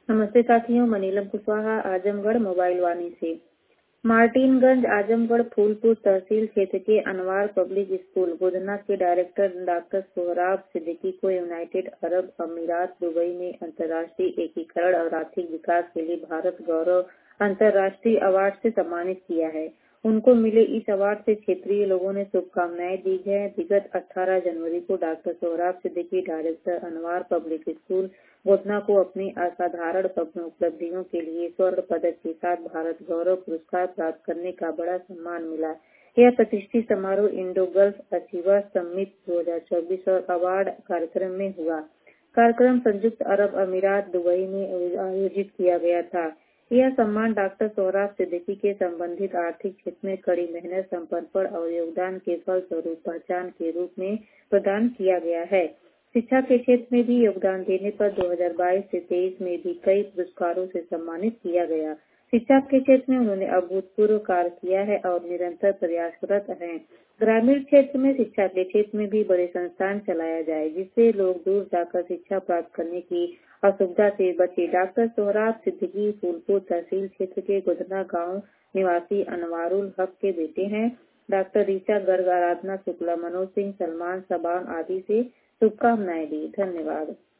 नमस्ते साथियों, मैं नीलम कुशवाहा आजमगढ़ मोबाइल वाणी से। मार्टिनगंज आजमगढ़ फूलपुर तहसील क्षेत्र के अनवार पब्लिक स्कूल बुधना के डायरेक्टर डॉक्टर सोहराब सिद्दीकी को यूनाइटेड अरब अमीरात दुबई में अंतर्राष्ट्रीय एकीकरण और आर्थिक विकास के लिए भारत गौरव अंतर्राष्ट्रीय अवार्ड से सम्मानित किया है। उनको मिले इस अवार्ड से क्षेत्रीय लोगों ने शुभकामनाएं दी है। विगत 18 जनवरी को doctor Sohrab Siddiqui director Anwar public school Budhna को अपनी असाधारण उपलब्धियों के लिए स्वर्ण पदक के साथ भारत गौरव पुरस्कार प्राप्त करने का बड़ा सम्मान मिला। यह प्रतिष्ठित समारोह इंडो गल्फ अचीवर समिट 2024 और अवार्ड कार्यक्रम में हुआ। कार्यक्रम संयुक्त अरब अमीरात दुबई में आयोजित किया गया था। यह सम्मान डॉक्टर सोहराब सिद्दीकी के संबंधित आर्थिक क्षेत्र में कड़ी मेहनत, समर्पण और योगदान के फलस्वरूप पहचान के रूप में प्रदान किया गया है। शिक्षा के क्षेत्र में भी योगदान देने पर 2022 से 23 में भी कई पुरस्कारों से सम्मानित किया गया। शिक्षा के क्षेत्र में उन्होंने अभूतपूर्व कार्य किया है और निरंतर प्रयासरत हैं। ग्रामीण क्षेत्र में शिक्षा के क्षेत्र में भी बड़े संस्थान चलाया जाए, जिससे लोग दूर जाकर शिक्षा प्राप्त करने की असुविधा से बचे। डॉक्टर सोहराब सिद्दीकी फूलपुर तहसील क्षेत्र के गुदना गांव निवासी अनवारुल हक के बेटे हैं। डॉक्टर ऋचा गर्ग, आराधना शुक्ला, मनोज सिंह, सलमान, सबान आदि से शुभकामनाएं दी। धन्यवाद।